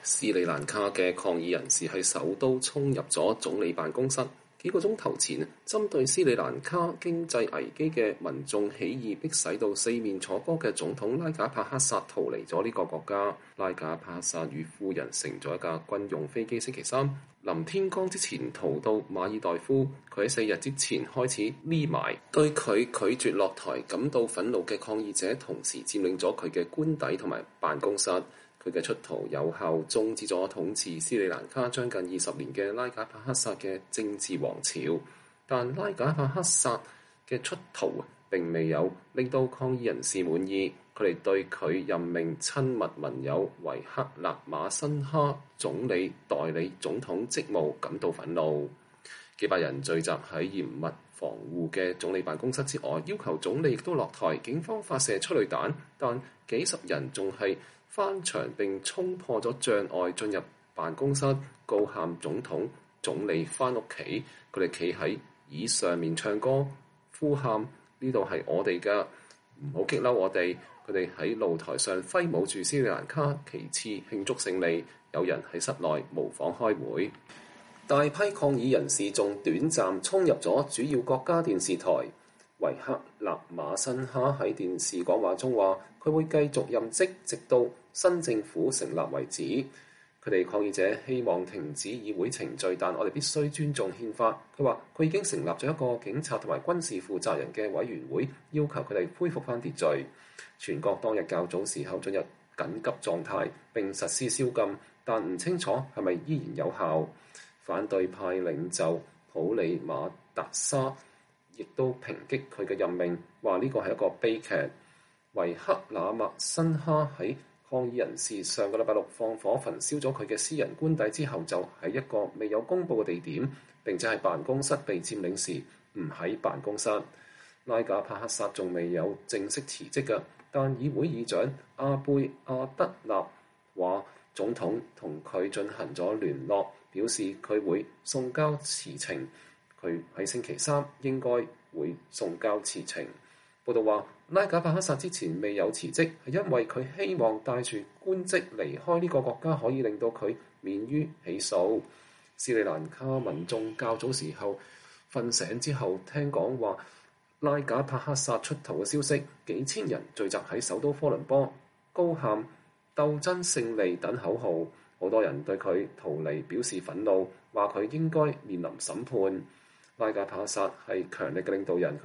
斯里蘭卡嘅抗議人士喺首都衝入咗總理辦公室。幾個鐘頭前，針對斯里蘭卡經濟危機嘅民眾起義，迫使到四面楚歌嘅總統拉賈帕克薩逃離咗呢個國家。拉賈帕克薩與夫人乘咗一架軍用飛機，星期三臨天光之前逃到馬爾代夫。佢喺4日之前開始匿埋，對佢拒絕落台感到憤怒嘅抗議者，同時佔領咗佢嘅官邸同埋辦公室。佢嘅出逃有效終止咗統治斯里蘭卡將近20年嘅拉賈帕克薩嘅政治王朝，但拉賈帕克薩嘅出逃並未有令到抗議人士滿意，佢哋對佢任命親密盟友維克納馬辛哈總理代理總統職務感到憤怒。幾百人聚集喺嚴密防護嘅總理辦公室之外，要求總理亦都落台。警方發射催淚彈，但幾十人仲係翻牆並衝破咗障礙進入辦公室，高喊總統、總理翻屋企。佢哋企喺椅上面唱歌，呼喊呢度係我哋㗎，唔好激嬲我哋。佢哋喺露台上揮舞住斯里蘭卡旗幟慶祝勝利。有人喺室內模仿開會。大批抗議人士仲短暫衝入咗主要國家電視台。維克納馬辛哈喺電視講話中話，佢會繼續任職直到新政府成立為止。佢哋抗議者希望停止議會程序，但我哋必須尊重憲法。佢話佢已經成立咗一個警察同埋軍事負責人嘅委員會，要求佢哋恢復返秩序。全國當日較早時候進入緊急狀態並實施宵禁，但唔清楚係咪依然有效。反對派領袖普里馬達沙亦都抨擊佢嘅任命，話呢個係一個悲劇。維克納馬辛哈喺抗議人士上個禮拜六放火焚燒咗佢嘅私人官邸之後，就喺一個未有公佈嘅地點，並且係辦公室被佔領時唔喺辦公室。拉賈帕克薩仲未有正式辭職嘅，但議會議長阿貝阿德納話總統同佢進行咗聯絡，表示佢會送交辭呈。佢喺星期三應該會送交辭呈。報道話，拉賈帕克薩之前未有辭職，係因為佢希望帶住官職離開呢個國家，可以令到佢免於起訴。斯里蘭卡民眾較早時候瞓醒之後，聽講話拉賈帕克薩出逃嘅消息，幾千人聚集喺首都科倫坡，高喊鬥爭勝利等口號。好多人對佢逃離表示憤怒，話佢應該面臨審判。拉賈帕克薩係強力嘅領導人。